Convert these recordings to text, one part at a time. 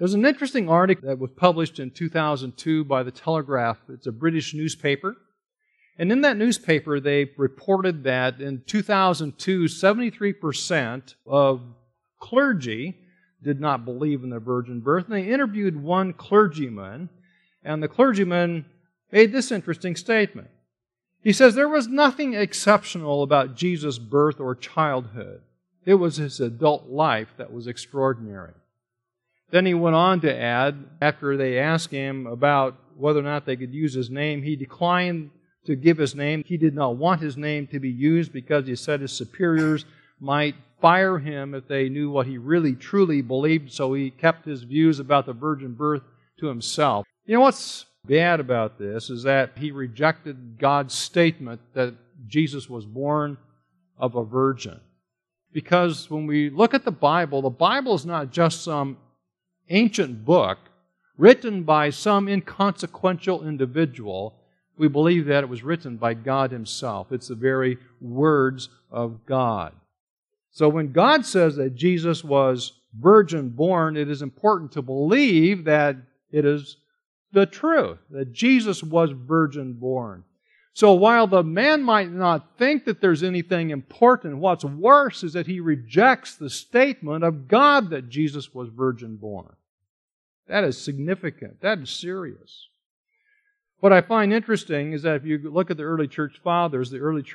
There's an interesting article that was published in 2002 by The Telegraph. It's a British newspaper. And in that newspaper, they reported that in 2002, 73% of clergy did not believe in the virgin birth. And they interviewed one clergyman, and the clergyman made this interesting statement. He says, there was nothing exceptional about Jesus' birth or childhood. It was his adult life that was extraordinary. Then he went on to add, after they asked him about whether or not they could use his name, he declined to give his name. He did not want his name to be used because he said his superiors might fire him if they knew what he really truly believed, so he kept his views about the virgin birth to himself. You know what's bad about this is that he rejected God's statement that Jesus was born of a virgin. Because when we look at the Bible is not just some ancient book written by some inconsequential individual. We believe that it was written by God Himself. It's the very words of God. So when God says that Jesus was virgin born, it is important to believe that it is the truth, that Jesus was virgin born. So while the man might not think that there's anything important, what's worse is that he rejects the statement of God that Jesus was virgin born. That is significant. That is serious. What I find interesting is that if you look at the early church fathers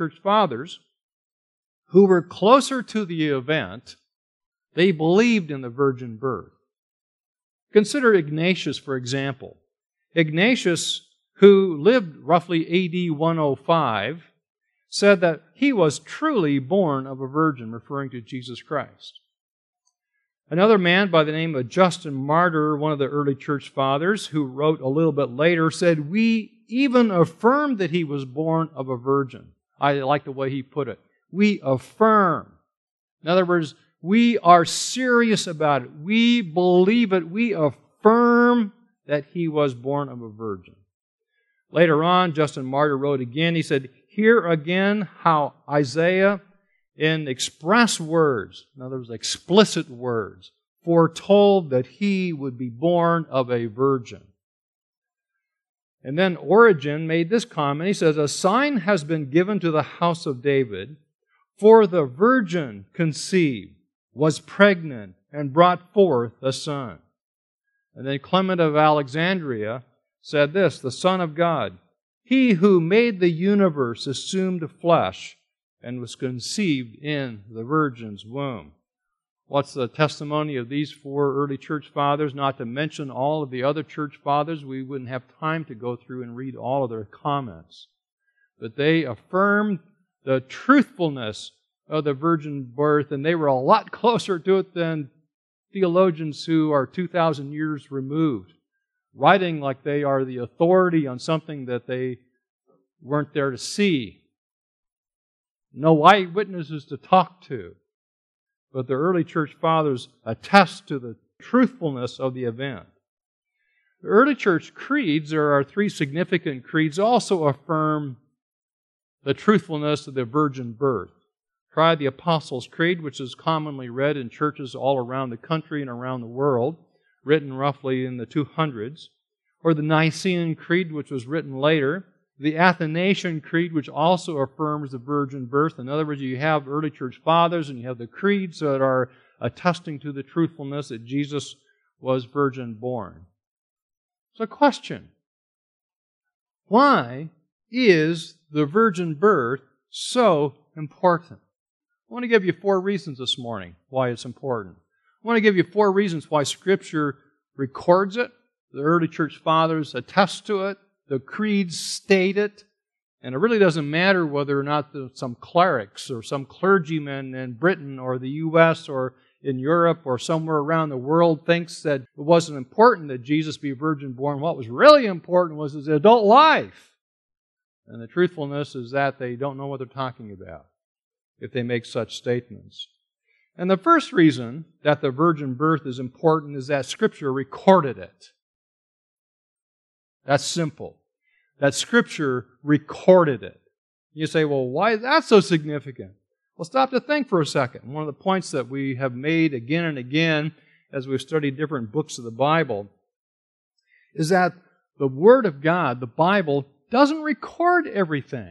who were closer to the event, they believed in the virgin birth. Consider Ignatius, for example. Ignatius, who lived roughly A.D. 105, said that he was truly born of a virgin, referring to Jesus Christ. Another man by the name of Justin Martyr, one of the early church fathers, who wrote a little bit later, said, we even affirm that he was born of a virgin. I like the way he put it. We affirm. In other words, we are serious about it. We believe it. We affirm that he was born of a virgin. Later on, Justin Martyr wrote again, he said, here again how Isaiah, in express words, in other words, explicit words, foretold that he would be born of a virgin. And then Origen made this comment. He says, a sign has been given to the house of David, for the virgin conceived, was pregnant, and brought forth a son. And then Clement of Alexandria said this, the Son of God, he who made the universe assumed flesh, and was conceived in the virgin's womb. What's the testimony of these four early church fathers? Not to mention all of the other church fathers. We wouldn't have time to go through and read all of their comments. But they affirmed the truthfulness of the virgin birth, and they were a lot closer to it than theologians who are 2,000 years removed, writing like they are the authority on something that they weren't there to see. No eyewitnesses to talk to. But the early church fathers attest to the truthfulness of the event. The early church creeds, there are three significant creeds, also affirm the truthfulness of the virgin birth. Try the Apostles' Creed, which is commonly read in churches all around the country and around the world, written roughly in the 200s. Or the Nicene Creed, which was written later. The Athanasian Creed, which also affirms the virgin birth. In other words, you have early church fathers and you have the creeds that are attesting to the truthfulness that Jesus was virgin born. So question, why is the virgin birth so important? I want to give you 4 reasons this morning why it's important. I want to give you 4 reasons why Scripture records it. The early church fathers attest to it. The creeds state it, and it really doesn't matter whether or not some clerics or some clergyman in Britain or the U.S. or in Europe or somewhere around the world thinks that it wasn't important that Jesus be virgin born. What was really important was his adult life. And the truthfulness is that they don't know what they're talking about if they make such statements. And the first reason that the virgin birth is important is that Scripture recorded it. That's simple. That Scripture recorded it. You say, well, why is that so significant? Well, stop to think for a second. One of the points that we have made again and again as we've studied different books of the Bible, is that the Word of God, the Bible, doesn't record everything.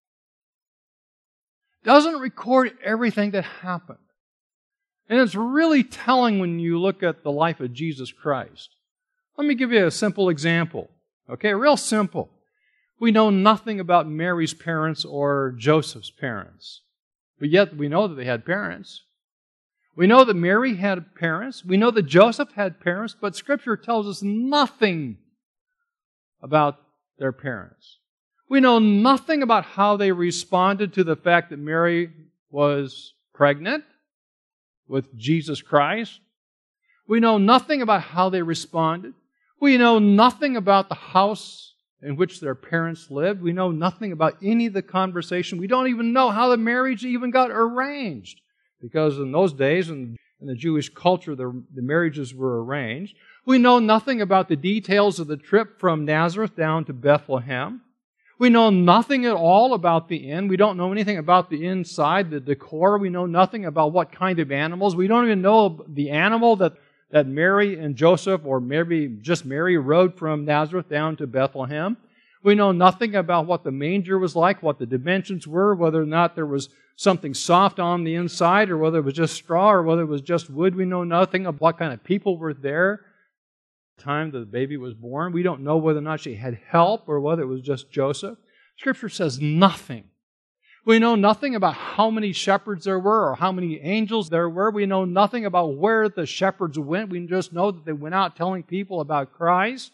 Doesn't record everything that happened. And it's really telling when you look at the life of Jesus Christ. Let me give you a simple example. Okay, real simple. We know nothing about Mary's parents or Joseph's parents. But yet we know that they had parents. We know that Mary had parents. We know that Joseph had parents. But Scripture tells us nothing about their parents. We know nothing about how they responded to the fact that Mary was pregnant with Jesus Christ. We know nothing about how they responded. We know nothing about the house in which their parents lived. We know nothing about any of the conversation. We don't even know how the marriage even got arranged. Because in those days, in the Jewish culture, the marriages were arranged. We know nothing about the details of the trip from Nazareth down to Bethlehem. We know nothing at all about the inn. We don't know anything about the inside, the decor. We know nothing about what kind of animals. We don't even know the animal that Mary and Joseph, or maybe just Mary, rode from Nazareth down to Bethlehem. We know nothing about what the manger was like, what the dimensions were, whether or not there was something soft on the inside, or whether it was just straw, or whether it was just wood. We know nothing of what kind of people were there the time the baby was born. We don't know whether or not she had help, or whether it was just Joseph. Scripture says nothing. We know nothing about how many shepherds there were or how many angels there were. We know nothing about where the shepherds went. We just know that they went out telling people about Christ.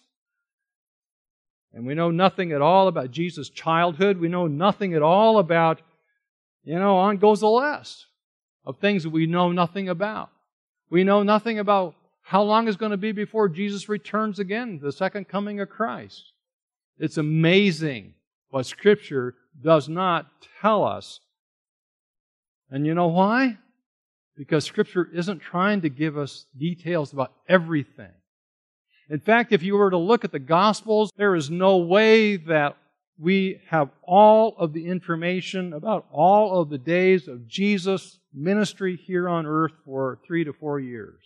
And we know nothing at all about Jesus' childhood. We know nothing at all about, on goes the list of things that we know nothing about. We know nothing about how long it's going to be before Jesus returns again, the second coming of Christ. It's amazing what Scripture does not tell us. And you know why? Because Scripture isn't trying to give us details about everything. In fact, if you were to look at the Gospels, there is no way that we have all of the information about all of the days of Jesus' ministry here on earth for 3 to 4 years.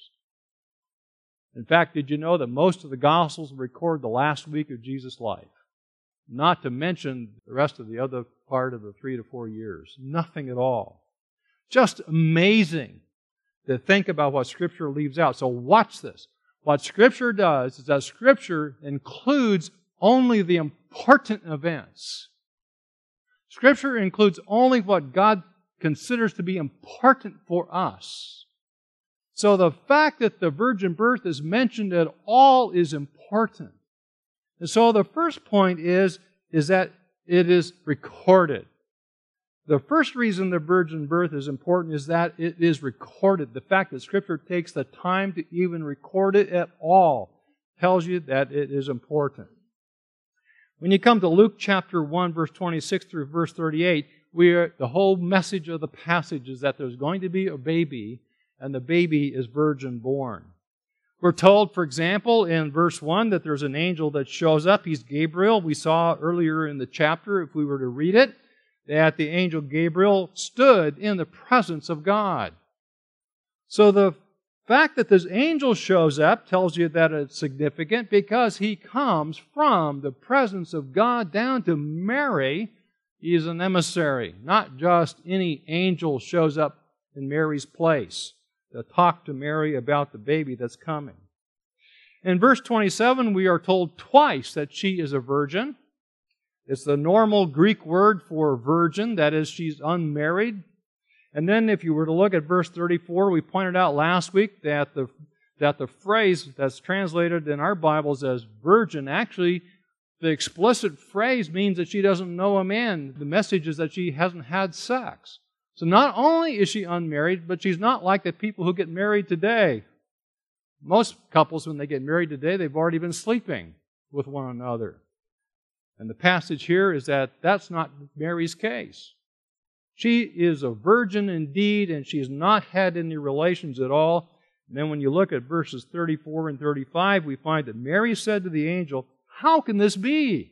In fact, did you know that most of the Gospels record the last week of Jesus' life? Not to mention the rest of the other part of the 3 to 4 years. Nothing at all. Just amazing to think about what Scripture leaves out. So watch this. What Scripture does is that Scripture includes only the important events. Scripture includes only what God considers to be important for us. So the fact that the virgin birth is mentioned at all is important. And so the first point is that it is recorded. The first reason the virgin birth is important is that it is recorded. The fact that Scripture takes the time to even record it at all tells you that it is important. When you come to Luke chapter 1, verse 26 through verse 38, the whole message of the passage is that there's going to be a baby, and the baby is virgin born. We're told, for example, in verse 1 that there's an angel that shows up. He's Gabriel. We saw earlier in the chapter, if we were to read it, that the angel Gabriel stood in the presence of God. So the fact that this angel shows up tells you that it's significant because he comes from the presence of God down to Mary. He is an emissary. Not just any angel shows up in Mary's place to talk to Mary about the baby that's coming. In verse 27, we are told twice that she is a virgin. It's the normal Greek word for virgin, that is, she's unmarried. And then if you were to look at verse 34, we pointed out last week that the phrase that's translated in our Bibles as virgin, actually, the explicit phrase means that she doesn't know a man. The message is that she hasn't had sex. So not only is she unmarried, but she's not like the people who get married today. Most couples, when they get married today, they've already been sleeping with one another. And the passage here is that that's not Mary's case. She is a virgin indeed, and she has not had any relations at all. And then when you look at verses 34 and 35, we find that Mary said to the angel, "How can this be?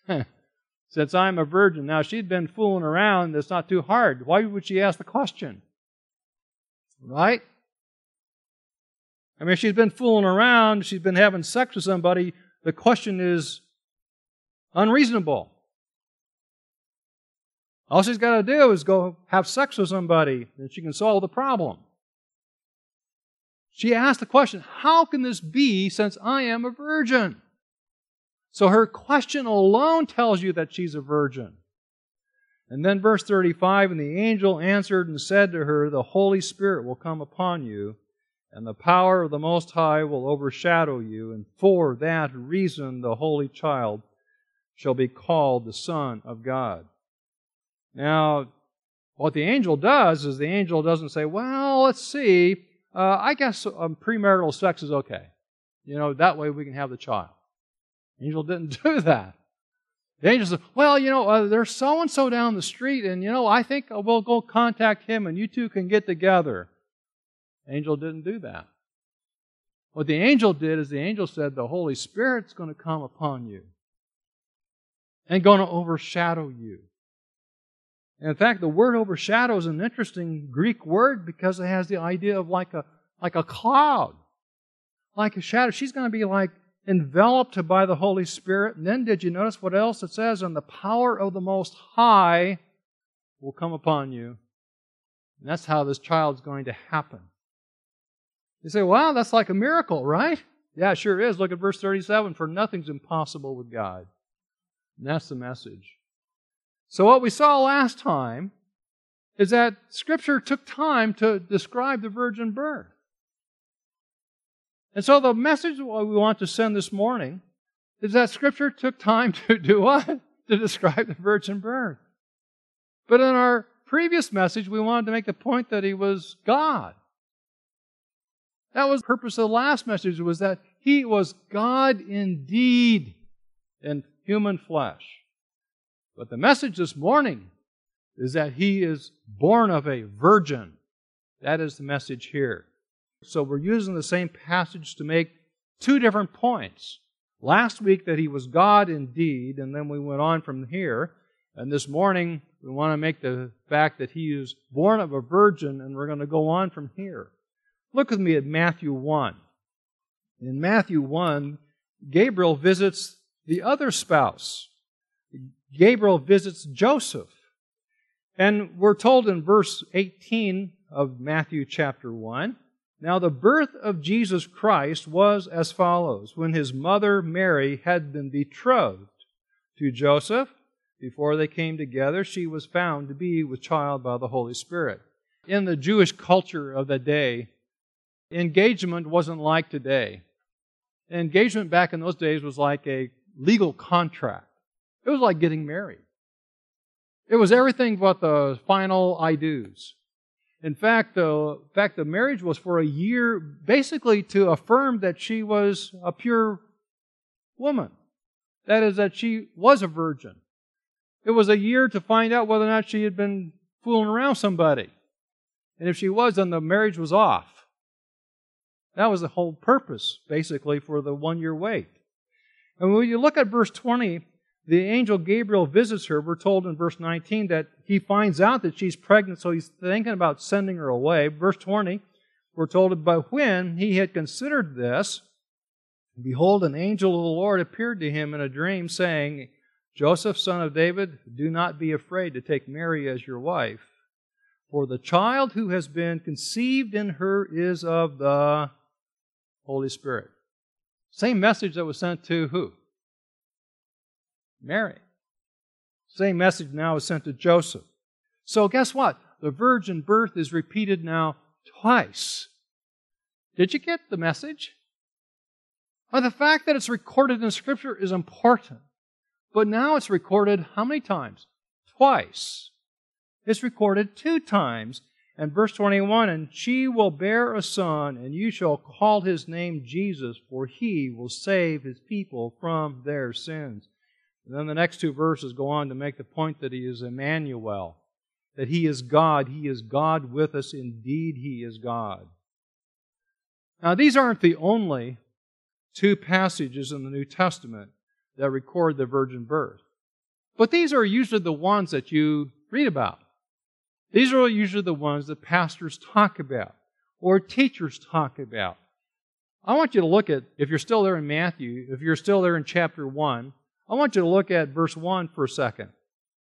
Since I'm a virgin." Now, she'd been fooling around. That's not too hard. Why would she ask the question? Right? I mean, she's been fooling around, she's been having sex with somebody. The question is unreasonable. All she's got to do is go have sex with somebody, and she can solve the problem. She asked the question, how can this be since I am a virgin? So her question alone tells you that she's a virgin. And then verse 35, and the angel answered and said to her, the Holy Spirit will come upon you, and the power of the Most High will overshadow you, and for that reason the Holy Child shall be called the Son of God. Now, what the angel does is the angel doesn't say, well, let's see, I guess premarital sex is okay. That way we can have the child. The angel didn't do that. The angel said, well, there's so-and-so down the street, and, I think we'll go contact him, and you two can get together. The angel didn't do that. What the angel did is the angel said, the Holy Spirit's going to come upon you and going to overshadow you. And in fact, the word overshadow is an interesting Greek word because it has the idea of like a cloud, like a shadow. She's going to be like enveloped by the Holy Spirit. And then did you notice what else it says? And the power of the Most High will come upon you. And that's how this child's going to happen. You say, wow, that's like a miracle, right? Yeah, it sure is. Look at verse 37. For nothing's impossible with God. And that's the message. So what we saw last time is that Scripture took time to describe the virgin birth. And so the message we want to send this morning is that Scripture took time to do what? To describe the virgin birth. But in our previous message, we wanted to make the point that He was God. That was the purpose of the last message, was that He was God indeed in human flesh. But the message this morning is that He is born of a virgin. That is the message here. So we're using the same passage to make two different points. Last week that He was God indeed, and then we went on from here. And this morning we want to make the fact that He is born of a virgin, and we're going to go on from here. Look with me at Matthew 1. In Matthew 1, Gabriel visits the other spouse. Gabriel visits Joseph. And we're told in verse 18 of Matthew chapter 1, now the birth of Jesus Christ was as follows. When His mother Mary had been betrothed to Joseph, before they came together, she was found to be with child by the Holy Spirit. In the Jewish culture of the day, engagement wasn't like today. Engagement back in those days was like a legal contract. It was like getting married. It was everything but the final I do's. In fact, the marriage was for a year, basically to affirm that she was a pure woman. That is, that she was a virgin. It was a year to find out whether or not she had been fooling around somebody. And if she was, then the marriage was off. That was the whole purpose, basically, for the 1-year wait. And when you look at verse 20, the angel Gabriel visits her. We're told in verse 19 that he finds out that she's pregnant, so he's thinking about sending her away. Verse 20, we're told, but when he had considered this, behold, an angel of the Lord appeared to him in a dream, saying, Joseph, son of David, do not be afraid to take Mary as your wife, for the child who has been conceived in her is of the Holy Spirit. Same message that was sent to who? Mary. Same message now is sent to Joseph. So guess what? The virgin birth is repeated now twice. Did you get the message? Well, the fact that it's recorded in Scripture is important. But now it's recorded how many times? Twice. It's recorded 2 times. And verse 21, and she will bear a son, and you shall call his name Jesus, for he will save his people from their sins. And then the next 2 verses go on to make the point that He is Emmanuel, that He is God. He is God with us. Indeed, He is God. Now, these aren't the only 2 passages in the New Testament that record the virgin birth. But these are usually the ones that you read about. These are usually the ones that pastors talk about or teachers talk about. I want you to look at, if you're still there in Matthew, if you're still there in chapter 1, I want you to look at verse 1 for a second.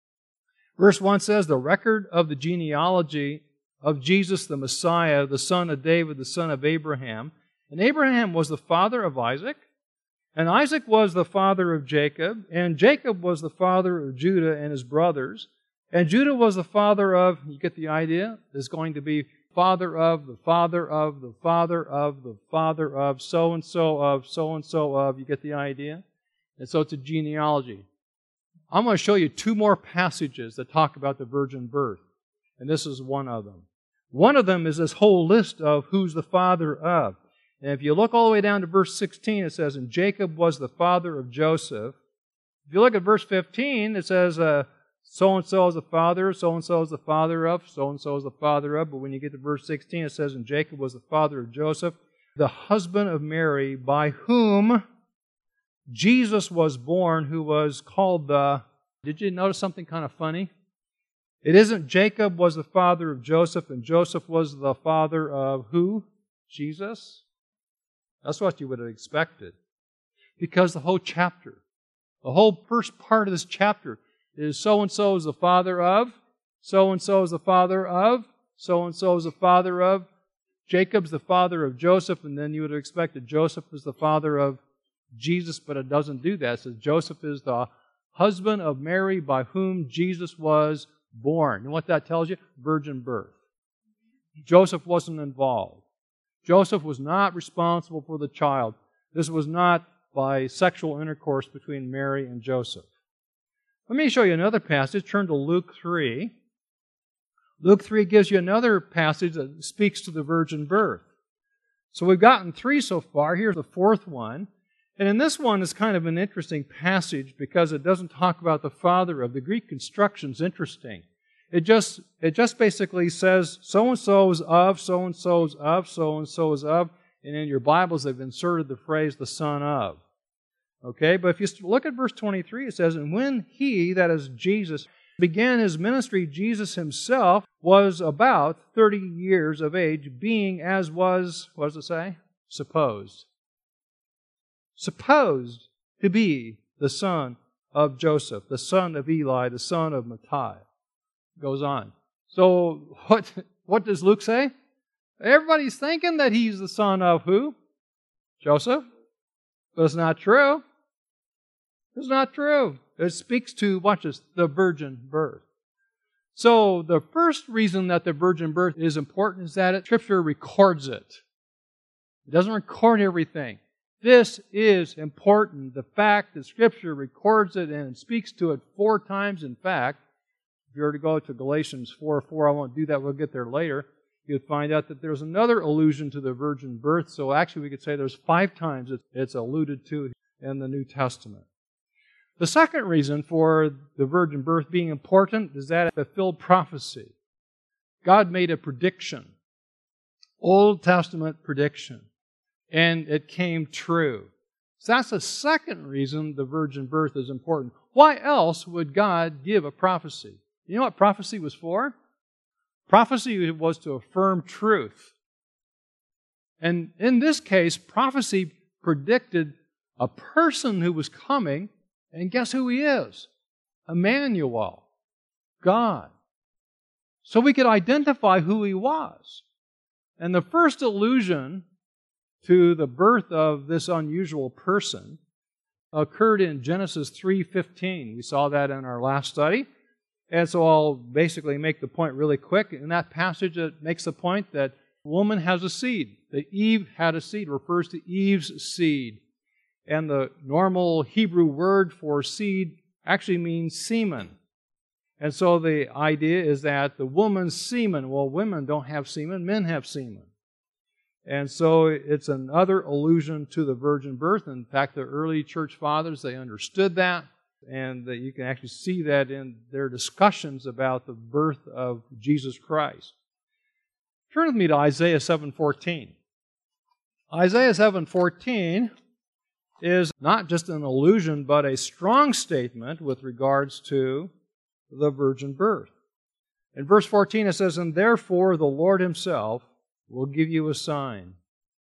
Verse 1 says, the record of the genealogy of Jesus the Messiah, the son of David, the son of Abraham. And Abraham was the father of Isaac, and Isaac was the father of Jacob, and Jacob was the father of Judah and his brothers, and Judah was the father of, you get the idea, is going to be father of, the father of, the father of, the father of, so-and-so of, so-and-so of, you get the idea? And so it's a genealogy. I'm going to show you 2 more passages that talk about the virgin birth, and this is one of them. One of them is this whole list of who's the father of. And if you look all the way down to verse 16, it says, and Jacob was the father of Joseph. If you look at verse 15, it says, so-and-so is the father, so-and-so is the father of, so-and-so is the father of. But when you get to verse 16, it says, and Jacob was the father of Joseph, the husband of Mary, by whom Jesus was born, who was called the... Did you notice something kind of funny? It isn't Jacob was the father of Joseph, and Joseph was the father of who? Jesus? That's what you would have expected. Because the whole chapter, the whole first part of this chapter is so-and-so is the father of, so-and-so is the father of, so-and-so is the father of, Jacob's the father of Joseph, and then you would have expected Joseph is the father of Jesus, but it doesn't do that. It says Joseph is the husband of Mary by whom Jesus was born. And what that tells you? Virgin birth. Joseph wasn't involved. Joseph was not responsible for the child. This was not by sexual intercourse between Mary and Joseph. Let me show you another passage. Turn to Luke 3. Luke 3 gives you another passage that speaks to the virgin birth. So we've gotten 3 so far. Here's the 4th one. And in this one is kind of an interesting passage because it doesn't talk about the father of. The Greek construction is interesting. It just basically says so-and-so is of, so-and-so is of, so-and-so is of. And in your Bibles, they've inserted the phrase the son of. Okay, but if you look at verse 23, it says, and when he, that is Jesus, began his ministry, Jesus himself was about 30 years of age, being as was, what does it say? Supposed. Supposed to be the son of Joseph, the son of Eli, the son of Matthias. Goes on. So what does Luke say? Everybody's thinking that he's the son of who? Joseph. But it's not true. It's not true. It speaks to, watch this, the virgin birth. So the first reason that the virgin birth is important is that Scripture records it. It doesn't record everything. This is important. The fact that Scripture records it and speaks to it 4 times, in fact, if you were to go to Galatians 4:4, I won't do that, we'll get there later, you'd find out that there's another allusion to the virgin birth. So actually we could say there's 5 times it's alluded to in the New Testament. The second reason for the virgin birth being important is that it fulfilled prophecy. God made a prediction, Old Testament prediction, and it came true. So that's the second reason the virgin birth is important. Why else would God give a prophecy? You know what prophecy was for? Prophecy was to affirm truth. And in this case, prophecy predicted a person who was coming, and guess who he is? Emmanuel, God. So we could identify who he was. And the first allusion to the birth of this unusual person occurred in Genesis 3:15. We saw that in our last study. And so I'll basically make the point really quick. In that passage, it makes the point that woman has a seed. That Eve had a seed refers to Eve's seed. And the normal Hebrew word for seed actually means semen. And so the idea is that the woman's semen, well, women don't have semen, men have semen. And so it's another allusion to the virgin birth. In fact, the early church fathers, they understood that. And that you can actually see that in their discussions about the birth of Jesus Christ. Turn with me to Isaiah 7:14. Isaiah 7:14 is not just an allusion, but a strong statement with regards to the virgin birth. In verse 14 it says, and therefore the Lord himself will give you a sign.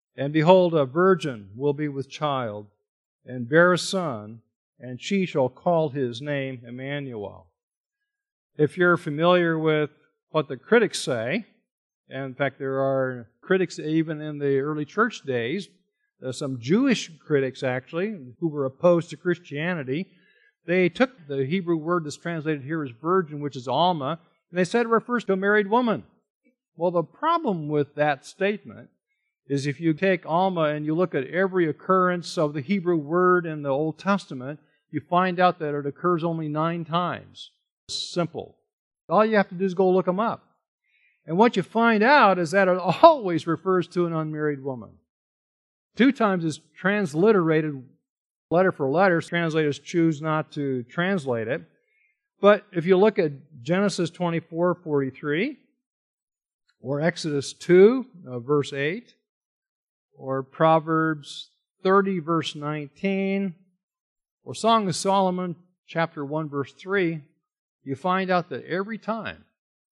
And behold, a virgin will be with child, and bear a son, and she shall call his name Emmanuel. If you're familiar with what the critics say, and in fact there are critics even in the early church days, some Jewish critics actually, who were opposed to Christianity, they took the Hebrew word that's translated here as virgin, which is Alma, and they said it refers to a married woman. Well, the problem with that statement is if you take Alma and you look at every occurrence of the Hebrew word in the Old Testament, you find out that it occurs only 9 times. It's simple. All you have to do is go look them up. And what you find out is that it always refers to an unmarried woman. 2 times it's transliterated letter for letter. Translators choose not to translate it. But if you look at Genesis 24:43, or Exodus 2, verse 8, or Proverbs 30, verse 19, or Song of Solomon, chapter 1, verse 3, you find out that every time,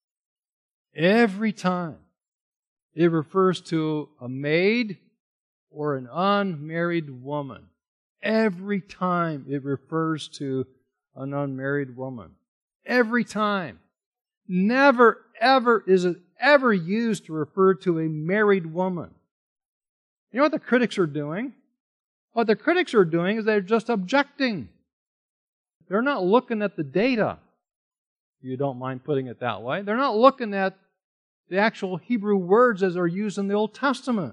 it refers to a maid or an unmarried woman. Every time it refers to an unmarried woman. Every time. Never, ever is it ever used to refer to a married woman. You know what the critics are doing? What the critics are doing is they're just objecting. They're not looking at the data. You don't mind putting it that way. They're not looking at the actual Hebrew words as they're used in the Old Testament.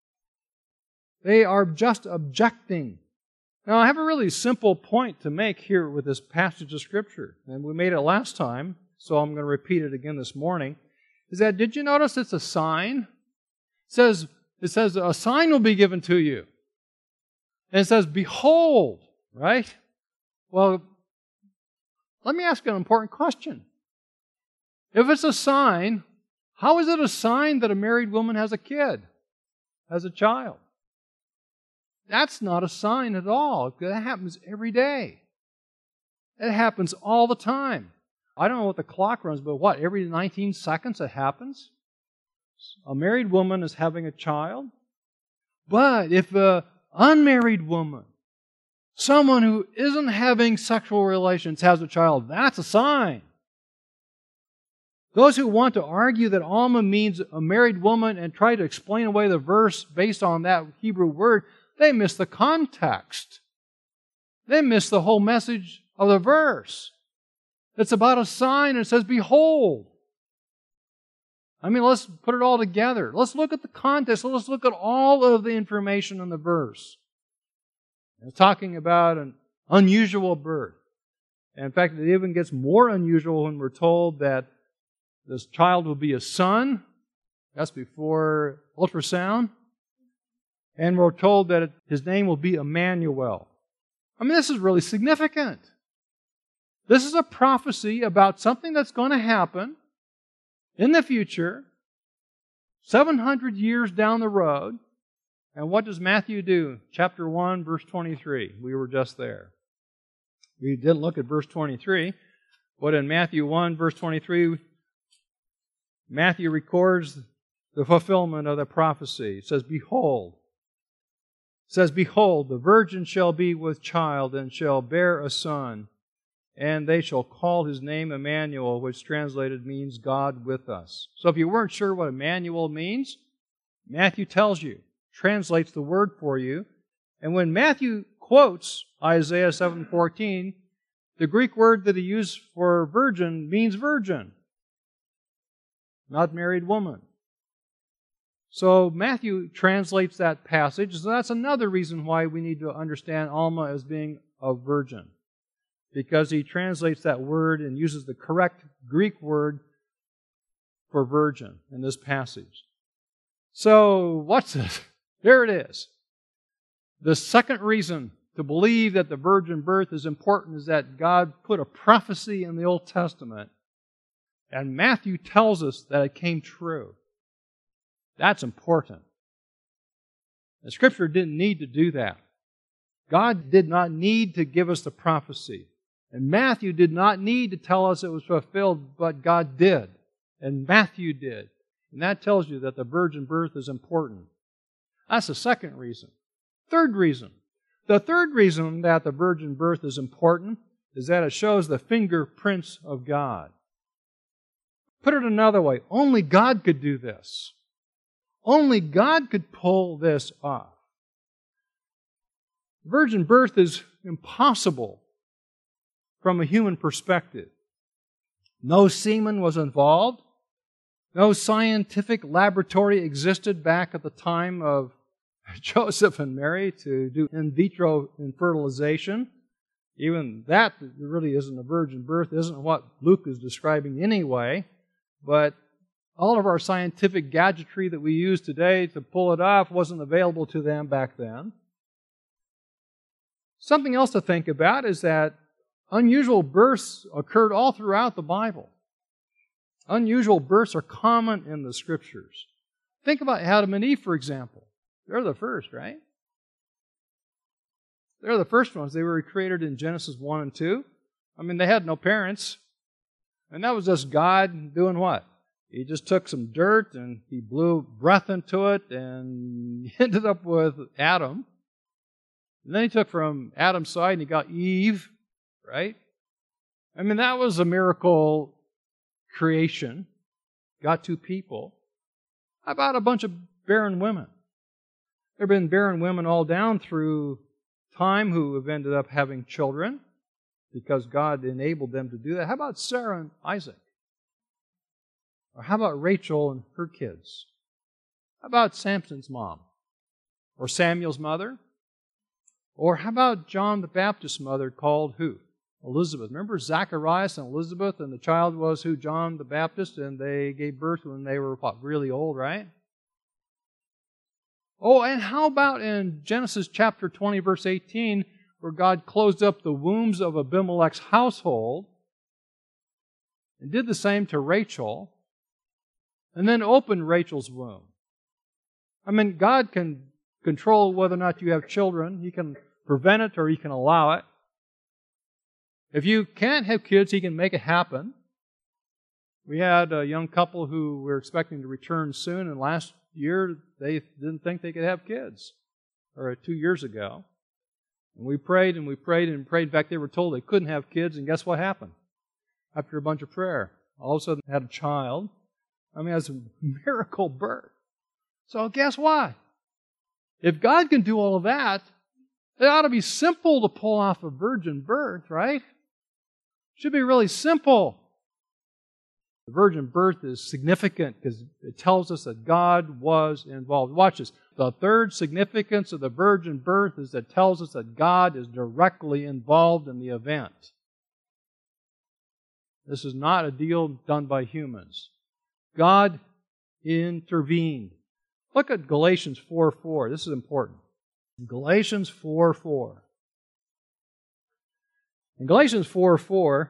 They are just objecting. Now, I have a really simple point to make here with this passage of Scripture, and we made it last time, so I'm going to repeat it again this morning, is that, did you notice it's a sign? It says a sign will be given to you. And it says, behold, right? Well, let me ask an important question. If it's a sign, how is it a sign that a married woman has a kid, has a child? That's not a sign at all. That happens every day. It happens all the time. I don't know what the clock runs, but every 19 seconds it happens? A married woman is having a child. But if an unmarried woman, someone who isn't having sexual relations, has a child, that's a sign. Those who want to argue that Alma means a married woman and try to explain away the verse based on that Hebrew word, they miss the context. They miss the whole message of the verse. It's about a sign and it says, behold. I mean, let's put it all together. Let's look at the context. Let's look at all of the information in the verse. It's talking about an unusual birth. And in fact, it even gets more unusual when we're told that this child will be a son. That's before ultrasound. And we're told that his name will be Emmanuel. I mean, this is really significant. This is a prophecy about something that's going to happen in the future, 700 years down the road. And what does Matthew do? Chapter 1, verse 23. We were just there. We didn't look at verse 23, but in Matthew 1, verse 23, Matthew records the fulfillment of the prophecy. It says, behold, the virgin shall be with child and shall bear a son, and they shall call his name Emmanuel, which translated means God with us. So if you weren't sure what Emmanuel means, Matthew tells you, translates the word for you. And when Matthew quotes Isaiah 7:14, the Greek word that he used for virgin means virgin, not married woman. So Matthew translates that passage. So that's another reason why we need to understand Alma as being a virgin. Because he translates that word and uses the correct Greek word for virgin in this passage. So what's this? There it is. The second reason to believe that the virgin birth is important is that God put a prophecy in the Old Testament, and Matthew tells us that it came true. That's important. The Scripture didn't need to do that. God did not need to give us the prophecy. And Matthew did not need to tell us it was fulfilled, but God did. And Matthew did. And that tells you that the virgin birth is important. That's the second reason. Third reason. The third reason that the virgin birth is important is that it shows the fingerprints of God. Put it another way, only God could do this. Only God could pull this off. Virgin birth is impossible from a human perspective. No semen was involved. No scientific laboratory existed back at the time of Joseph and Mary to do in vitro fertilization. Even that really isn't a virgin birth, isn't what Luke is describing anyway. But all of our scientific gadgetry that we use today to pull it off wasn't available to them back then. Something else to think about is that unusual births occurred all throughout the Bible. Unusual births are common in the Scriptures. Think about Adam and Eve, for example. They're the first, right? They're the first ones. They were created in Genesis 1 and 2. I mean, they had no parents. And that was just God doing what? He just took some dirt and He blew breath into it and he ended up with Adam. And then He took from Adam's side and He got Eve, right? I mean, that was a miracle creation. Got two people. How about a bunch of barren women? There have been barren women all down through time who have ended up having children because God enabled them to do that. How about Sarah and Isaac? Or how about Rachel and her kids? How about Samson's mom? Or Samuel's mother? Or how about John the Baptist's mother called who? Elizabeth. Remember Zacharias and Elizabeth, and the child was who? John the Baptist, and they gave birth when they were really old, right? Oh, and how about in Genesis chapter 20, verse 18, where God closed up the wombs of Abimelech's household and did the same to Rachel, and then opened Rachel's womb. I mean, God can control whether or not you have children. He can prevent it or He can allow it. If you can't have kids, He can make it happen. We had a young couple who were expecting to return soon, and last year they didn't think they could have kids, or 2 years ago. And we prayed and we prayed and prayed. In fact, they were told they couldn't have kids, and guess what happened? After a bunch of prayer, all of a sudden they had a child. I mean, it was a miracle birth. So guess what? If God can do all of that, it ought to be simple to pull off a virgin birth, right? Should be really simple. The virgin birth is significant because it tells us that God was involved. Watch this. The third significance of the virgin birth is that it tells us that God is directly involved in the event. This is not a deal done by humans. God intervened. Look at Galatians 4:4. This is important. Galatians 4:4. In Galatians 4:4,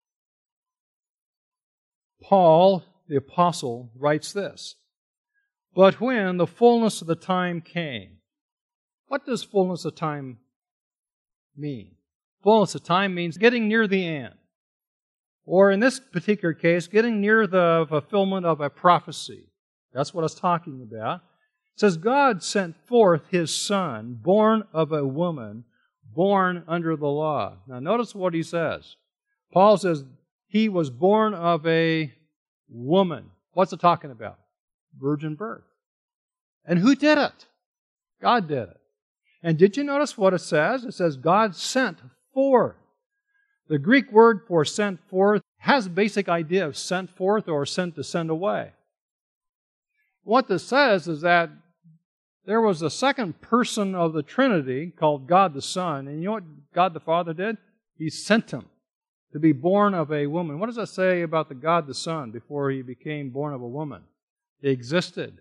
Paul, the apostle, writes this. But when the fullness of the time came. What does fullness of time mean? Fullness of time means getting near the end. Or in this particular case, getting near the fulfillment of a prophecy. That's what I was talking about. It says, God sent forth His Son, born of a woman, born under the law. Now notice what he says. Paul says, He was born of a woman. What's it talking about? Virgin birth. And who did it? God did it. And did you notice what it says? It says, God sent forth. The Greek word for sent forth has a basic idea of sent forth or sent to send away. What this says is that there was a second person of the Trinity called God the Son. And you know what God the Father did? He sent Him to be born of a woman. What does that say about the God the Son before He became born of a woman? He existed.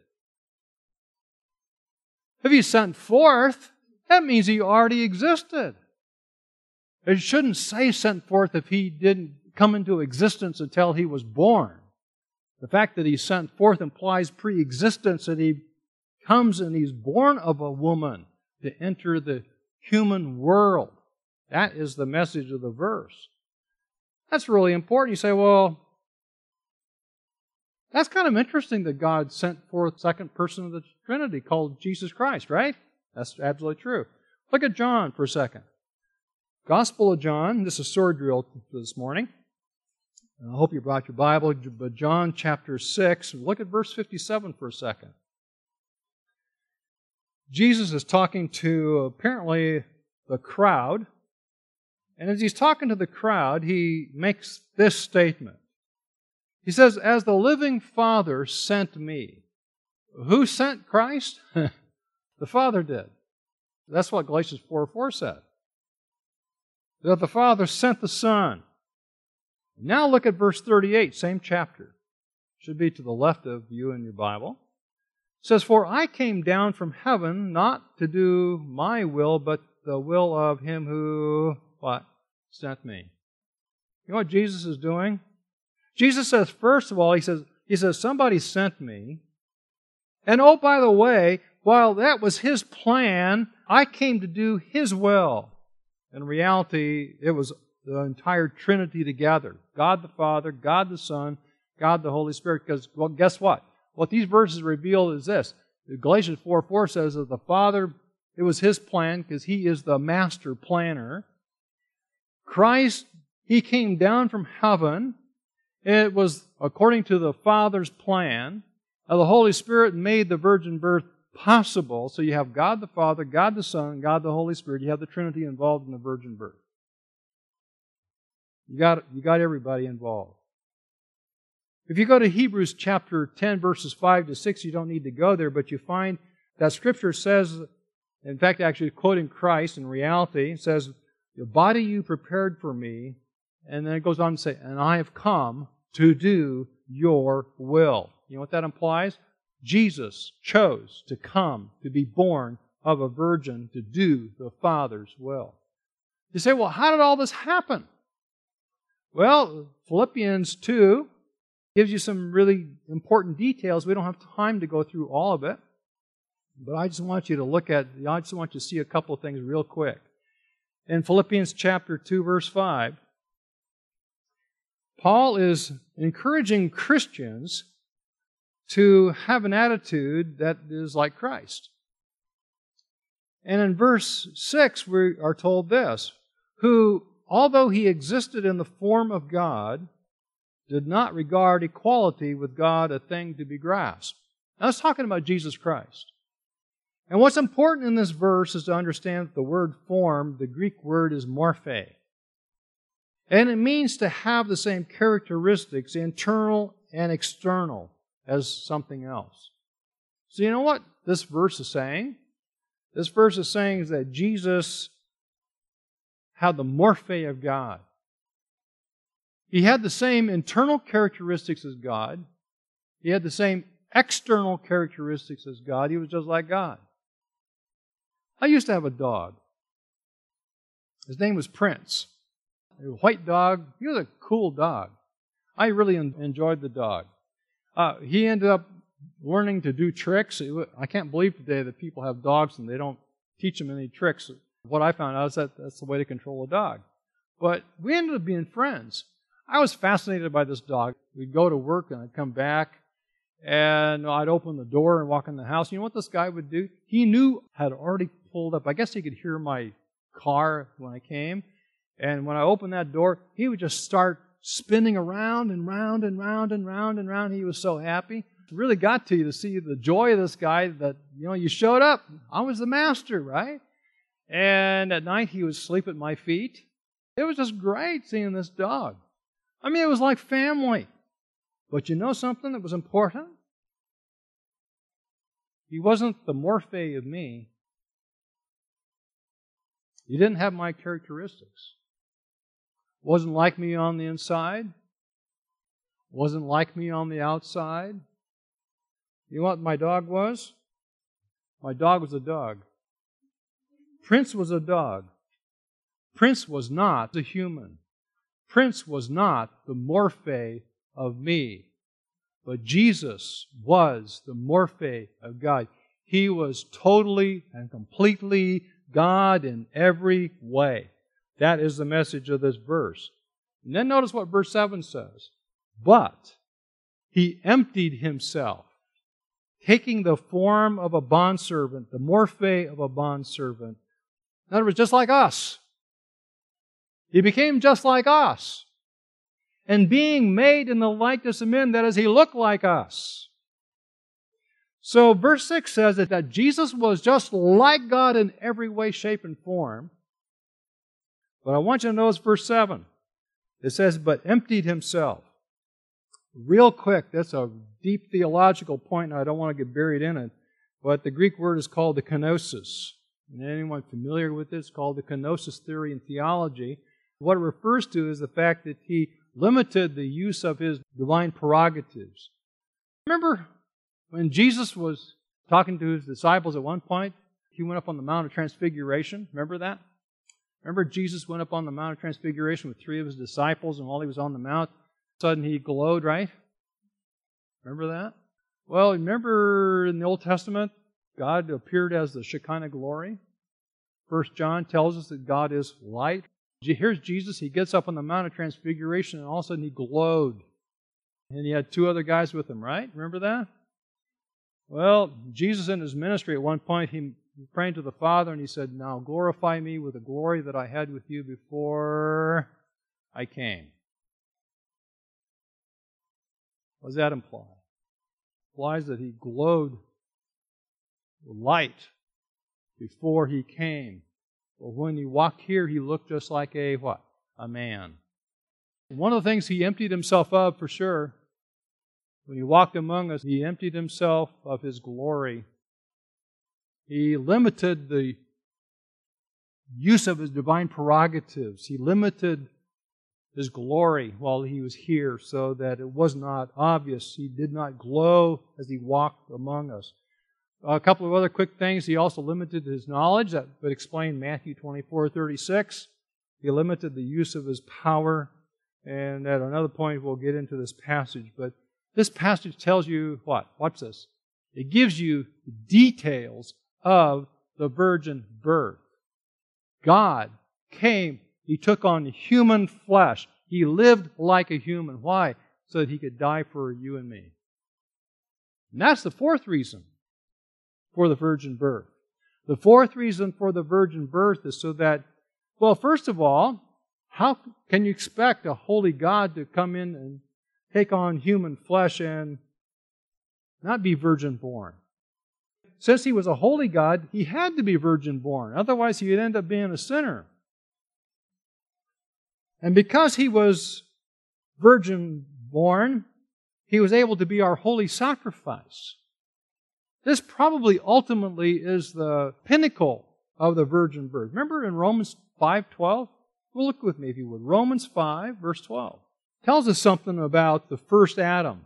If He sent forth, that means He already existed. It shouldn't say sent forth if He didn't come into existence until He was born. The fact that He sent forth implies pre-existence, that He comes and He's born of a woman to enter the human world. That is the message of the verse. That's really important. You say, well, That's kind of interesting that God sent forth second person of the Trinity called Jesus Christ, right? That's absolutely true. Look at John for a second. Gospel of John. This is sword drill this morning. I hope you brought your Bible, but John chapter 6. Look at verse 57 for a second. Jesus is talking to apparently the crowd. And as he's talking to the crowd, he makes this statement. He says, "As the living Father sent me." Who sent Christ? The Father did. That's what Galatians 4:4 said. That the Father sent the Son. Now look at verse 38, same chapter. Should be to the left of you in your Bible. It says, "For I came down from heaven not to do my will, but the will of Him who," what? Sent me. You know what Jesus is doing? Jesus says, first of all, He says, somebody sent me. And oh, by the way, while that was His plan, I came to do His will. In reality, it was the entire Trinity together. God the Father, God the Son, God the Holy Spirit. Because, well, guess what? What these verses reveal is this. Galatians 4:4 says that the Father, it was His plan because He is the master planner. Christ, He came down from heaven. It was according to the Father's plan. The Holy Spirit made the virgin birth possible. So you have God the Father, God the Son, God the Holy Spirit. You have the Trinity involved in the virgin birth. You got everybody involved. If you go to Hebrews chapter 10, verses 5 to 6, you don't need to go there, but you find that Scripture says, in fact, actually quoting Christ in reality, it says, "The body you prepared for me," and then it goes on to say, "and I have come to do your will." You know what that implies? Jesus chose to come, to be born of a virgin, to do the Father's will. You say, well, how did all this happen? Well, Philippians 2 gives you some really important details. We don't have time to go through all of it. But I just want you to see a couple of things real quick. In Philippians chapter 2, verse 5, Paul is encouraging Christians to have an attitude that is like Christ. And in verse 6, we are told this, "Who, although He existed in the form of God, did not regard equality with God a thing to be grasped." Now, that's talking about Jesus Christ. And what's important in this verse is to understand that the word form, the Greek word is morphe. And it means to have the same characteristics, internal and external, as something else. So you know what this verse is saying? This verse is saying that Jesus had the morphe of God. He had the same internal characteristics as God. He had the same external characteristics as God. He was just like God. I used to have a dog. His name was Prince. A white dog. He was a cool dog. I really enjoyed the dog. He ended up learning to do tricks. I can't believe today that people have dogs and they don't teach them any tricks. What I found out is that that's the way to control a dog. But we ended up being friends. I was fascinated by this dog. We'd go to work and I'd come back and I'd open the door and walk in the house. You know what this guy would do? He knew I had already pulled up. I guess he could hear my car when I came. And when I opened that door, he would just start spinning around and round and round and round and round. He was so happy. It really got to you to see the joy of this guy that, you showed up. I was the master, right? And at night he would sleep at my feet. It was just great seeing this dog. I mean, it was like family. But you know something that was important? He wasn't the morphe of me. He didn't have my characteristics. Wasn't like me on the inside. Wasn't like me on the outside. You know what my dog was? My dog was a dog. Prince was a dog. Prince was not a human. Prince was not the morphe of me. But Jesus was the morphe of God. He was totally and completely God in every way. That is the message of this verse. And then notice what verse 7 says. But He emptied Himself, taking the form of a bondservant, the morphe of a bondservant. In other words, just like us. He became just like us. And being made in the likeness of men, that is, He looked like us. So verse 6 says that Jesus was just like God in every way, shape, and form. But I want you to notice verse 7. It says, but emptied Himself. Real quick, that's a deep theological point, and I don't want to get buried in it. But the Greek word is called the kenosis. And anyone familiar with this? It's called the kenosis theory in theology. What it refers to is the fact that He limited the use of His divine prerogatives. Remember when Jesus was talking to His disciples at one point? He went up on the Mount of Transfiguration. Remember that? Remember Jesus went up on the Mount of Transfiguration with 3 of His disciples, and while He was on the Mount, sudden He glowed, right? Remember that? Well, remember in the Old Testament, God appeared as the Shekinah glory. 1 John tells us that God is light. Here's Jesus. He gets up on the Mount of Transfiguration, and all of a sudden He glowed. And He had 2 other guys with Him, right? Remember that? Well, Jesus in His ministry at one point, He prayed to the Father, and He said, now glorify Me with the glory that I had with You before I came. What does that imply? It implies that He glowed with light before He came. But when He walked here, He looked just like a what? A man. One of the things He emptied Himself of, for sure, when He walked among us, He emptied Himself of His glory. He limited the use of His divine prerogatives. He limited His glory while He was here so that it was not obvious. He did not glow as He walked among us. A couple of other quick things. He also limited His knowledge. That would explain Matthew 24:36. He limited the use of His power. And at another point, we'll get into this passage. But this passage tells you what? Watch this. It gives you details of the virgin birth. God came. He took on human flesh. He lived like a human. Why? So that He could die for you and me. And that's the 4th reason for the virgin birth. The 4th reason for the virgin birth is so that, well, first of all, how can you expect a holy God to come in and take on human flesh and not be virgin born? Since He was a holy God, He had to be virgin born. Otherwise, He would end up being a sinner. And because He was virgin born, He was able to be our holy sacrifice. This probably ultimately is the pinnacle of the virgin birth. Remember in Romans 5:12? Well, look with me if you would. Romans 5, verse 12. Tells us something about the first Adam.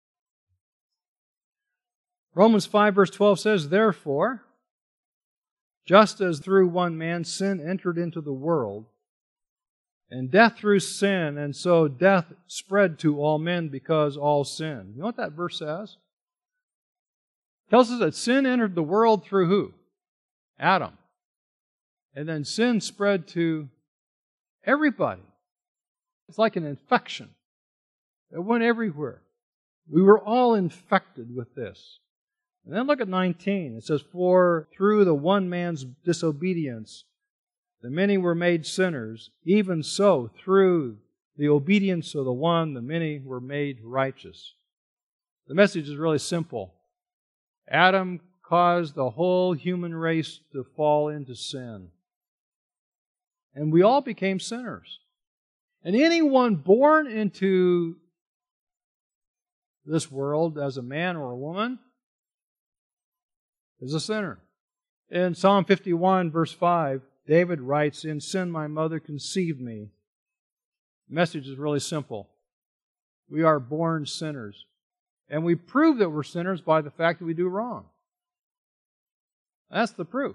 Romans 5, verse 12 says, therefore, just as through one man sin entered into the world, and death through sin, and so death spread to all men because all sinned. You know what that verse says? It tells us that sin entered the world through who? Adam. And then sin spread to everybody. It's like an infection. It went everywhere. We were all infected with this. And then look at 19. It says, for through the one man's disobedience, the many were made sinners. Even so, through the obedience of the one, the many were made righteous. The message is really simple. Adam caused the whole human race to fall into sin. And we all became sinners. And anyone born into this world as a man or a woman is a sinner. In Psalm 51, verse 5, David writes, in sin my mother conceived me. The message is really simple. We are born sinners. And we prove that we're sinners by the fact that we do wrong. That's the proof.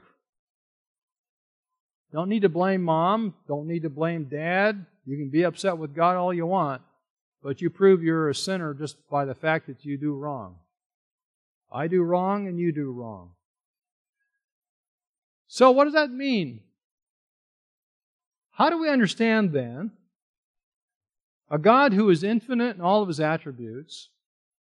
Don't need to blame mom. Don't need to blame dad. You can be upset with God all you want, but you prove you're a sinner just by the fact that you do wrong. I do wrong and you do wrong. So what does that mean? How do we understand then a God who is infinite in all of His attributes,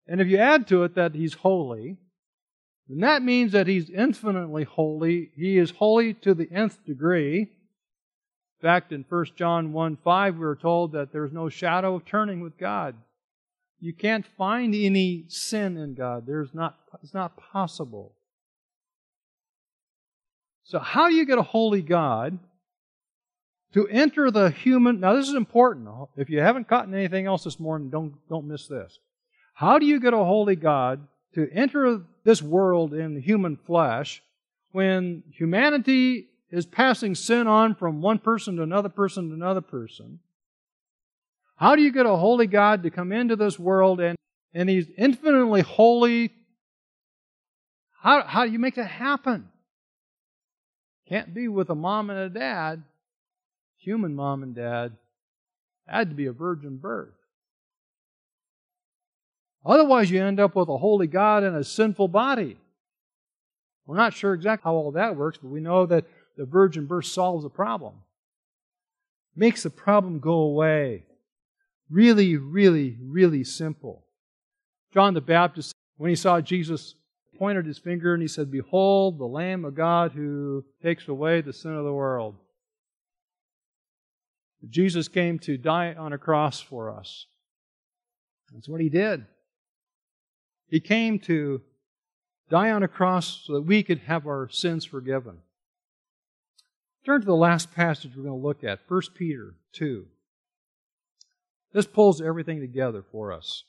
And if you add to it that He's holy, then that means that He's infinitely holy. He is holy to the nth degree. In fact, in 1 John 1:5, we are told that there's no shadow of turning with God. You can't find any sin in God. It's not possible. So how do you get a holy God to enter the human... Now this is important. If you haven't gotten anything else this morning, don't miss this. How do you get a holy God to enter this world in human flesh when humanity is passing sin on from one person to another person to another person? How do you get a holy God to come into this world and He's infinitely holy? How do you make that happen? Can't be with a mom and a dad, human mom and dad. It had to be a virgin birth. Otherwise you end up with a holy God in a sinful body. We're not sure exactly how all that works, but we know that the virgin birth solves the problem. Makes the problem go away. Really, really, really simple. John the Baptist, when he saw Jesus, pointed his finger and he said, "Behold, the Lamb of God who takes away the sin of the world." Jesus came to die on a cross for us. That's what He did. He came to die on a cross so that we could have our sins forgiven. Turn to the last passage we're going to look at, 1 Peter 2. This pulls everything together for us.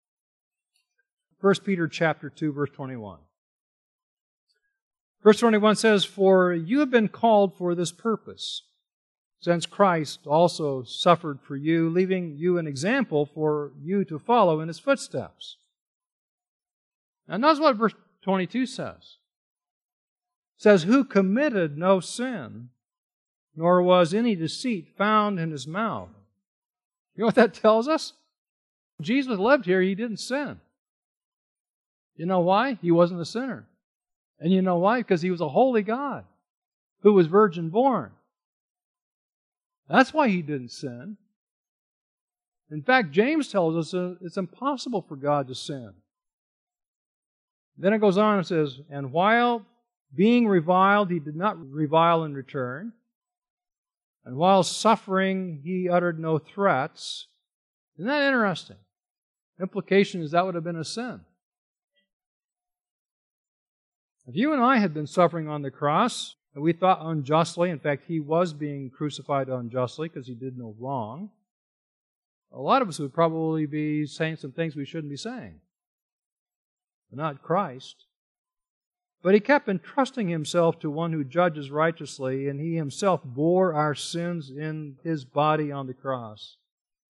1 Peter chapter 2, verse 21. Verse 21 says, "For you have been called for this purpose, since Christ also suffered for you, leaving you an example for you to follow in His footsteps." And that's what verse 22 says. It says, "Who committed no sin, nor was any deceit found in His mouth." You know what that tells us? Jesus lived here, He didn't sin. You know why? He wasn't a sinner. And you know why? Because He was a holy God who was virgin born. That's why He didn't sin. In fact, James tells us it's impossible for God to sin. Then it goes on and says, "And while being reviled, He did not revile in return. And while suffering, He uttered no threats." Isn't that interesting? Implication is that would have been a sin. If you and I had been suffering on the cross, and we thought unjustly, in fact, He was being crucified unjustly because He did no wrong, a lot of us would probably be saying some things we shouldn't be saying. But not Christ. But He kept entrusting Himself to one who judges righteously, and He Himself bore our sins in His body on the cross.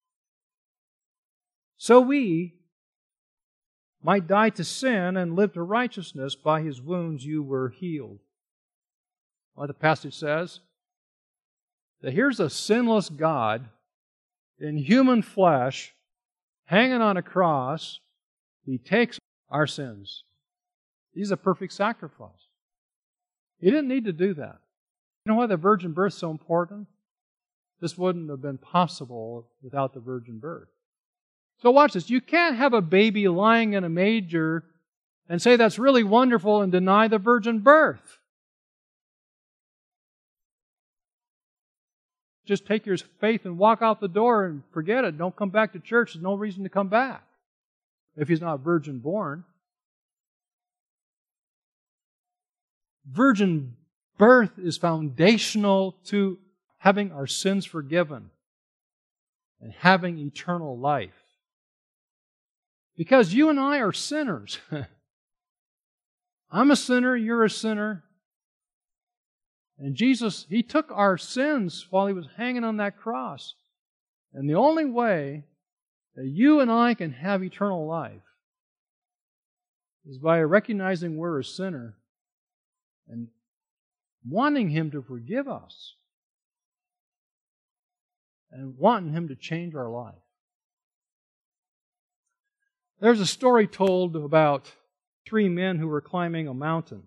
So we might die to sin and live to righteousness. By His wounds you were healed. What the passage says, that here's a sinless God in human flesh hanging on a cross. He takes our sins. He's a perfect sacrifice. He didn't need to do that. You know why the virgin birth is so important? This wouldn't have been possible without the virgin birth. So watch this. You can't have a baby lying in a manger and say that's really wonderful and deny the virgin birth. Just take your faith and walk out the door and forget it. Don't come back to church. There's no reason to come back if he's not virgin born. Virgin birth is foundational to having our sins forgiven and having eternal life. Because you and I are sinners. I'm a sinner, you're a sinner. And Jesus, He took our sins while He was hanging on that cross. And the only way that you and I can have eternal life is by recognizing we're a sinner and wanting Him to forgive us and wanting Him to change our life. There's a story told about 3 men who were climbing a mountain.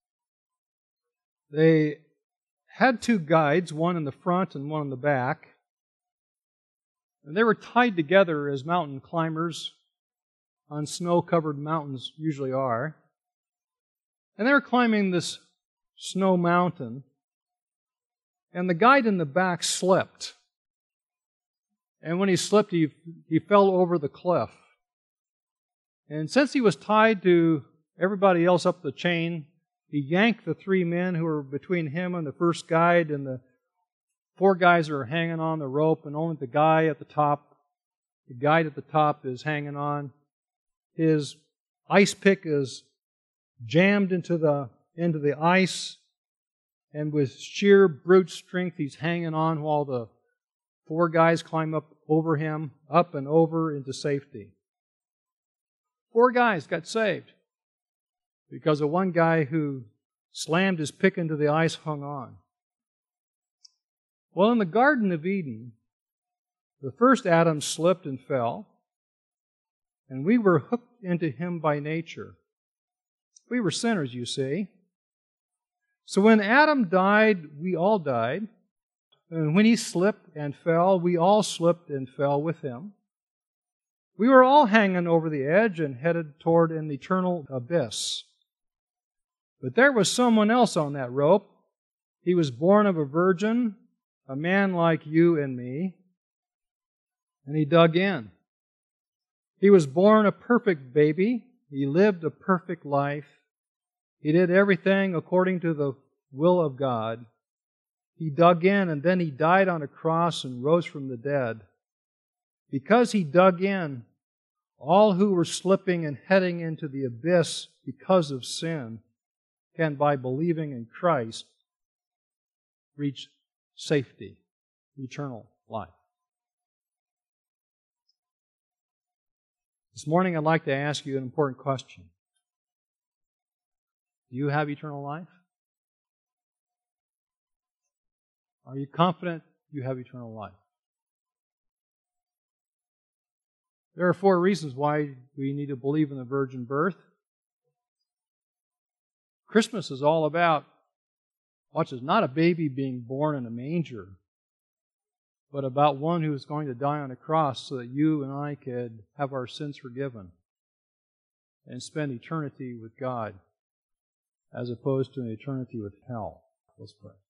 They had 2 guides, one in the front and one in the back. And they were tied together as mountain climbers on snow-covered mountains usually are. And they were climbing this snow mountain, and the guide in the back slipped. And when he slipped, he fell over the cliff. And since he was tied to everybody else up the chain, he yanked the 3 men who were between him and the first guide, and the 4 guys are hanging on the rope, and only the guide at the top is hanging on. His ice pick is jammed into the ice, and with sheer brute strength he's hanging on while the 4 guys climb up over him, up and over into safety. 4 guys got saved because of one guy who slammed his pick into the ice, hung on. Well, in the Garden of Eden, the first Adam slipped and fell, and we were hooked into him by nature. We were sinners, you see. So when Adam died, we all died. And when he slipped and fell, we all slipped and fell with him. We were all hanging over the edge and headed toward an eternal abyss. But there was someone else on that rope. He was born of a virgin, a man like you and me, and he dug in. He was born a perfect baby. He lived a perfect life. He did everything according to the will of God. He dug in, and then he died on a cross and rose from the dead. Because he dug in, all who were slipping and heading into the abyss because of sin can, by believing in Christ, reach safety, eternal life. This morning I'd like to ask you an important question. Do you have eternal life? Are you confident you have eternal life? There are 4 reasons why we need to believe in the virgin birth. Christmas is all about, watch this, not a baby being born in a manger, but about one who is going to die on a cross so that you and I could have our sins forgiven and spend eternity with God as opposed to an eternity with hell. Let's pray.